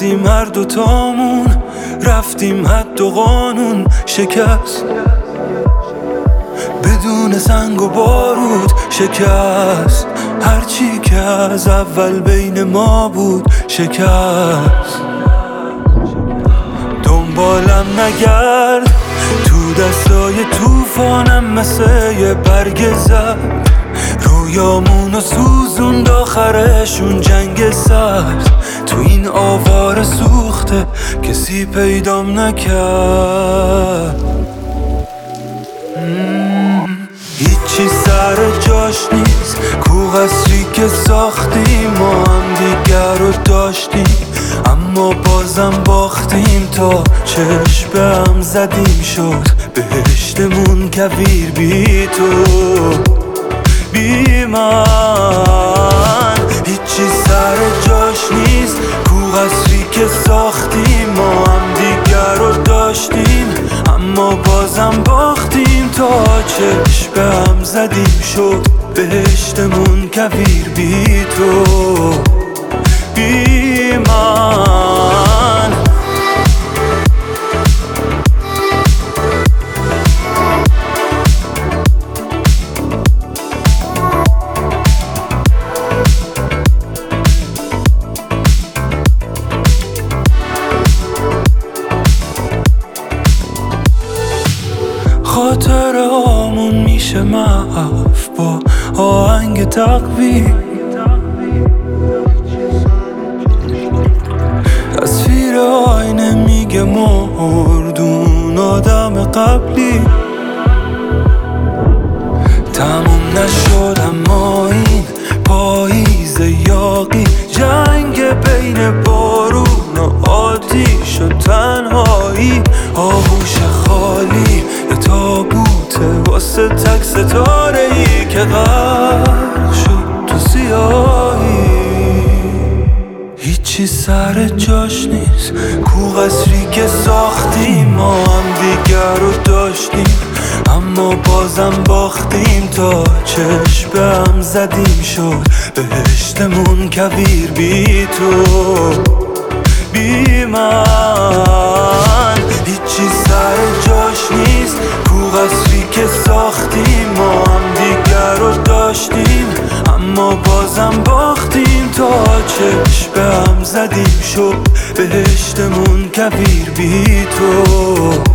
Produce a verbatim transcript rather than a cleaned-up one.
رفتیم هر دوتامون، رفتیم حد و قانون شکست، بدون سنگ و بارود شکست، هرچی که از اول بین ما بود شکست. دنبالم نگرد تو دستای توفانم، مثل یه برگ زد رویامونو سوزوند آخرشون جنگ سرد. تو این آوار سوخته کسی پیدام نکرد، هیچی سر جاش نیست. کو قصری که ساختیم ما هم دیگر رو داشتیم، اما بازم باختیم. تا چشم به هم زدیم شد بهشتمون کویر بی تو بی من. هیچی سر جاش نیست. کو قصری که ساختیم ما هم دیگر رو داشتیم، اما بازم باختیم. تا چشم به هم زدیم شد بهشتمون کویر بی تو بی من. خاطره هامون میشه محو با آهنگ تقویم، تصویر آینه میگه مردون آدم قبلی. تموم نشد اما این پاییز یاقی، جنگ بین بارون و آتیش و تنهایی. آغوش خالی یه تابوته واسه تک ستاره ای که غرق شد تو سیاهی. هیچی سر جاش نیست. کو قصری که ساختیم ما هم دیگر رو داشتیم، اما بازم باختیم. تا چشم به هم زدیم شد بهشتمون کویر بی تو بی من. هیچی سر جاش نیست. کو قصری که ساختیم ما هم دیگر رو داشتیم، اما بازم باختیم. تا چشم به هم زدیم شد بهشتمون کویر بی تو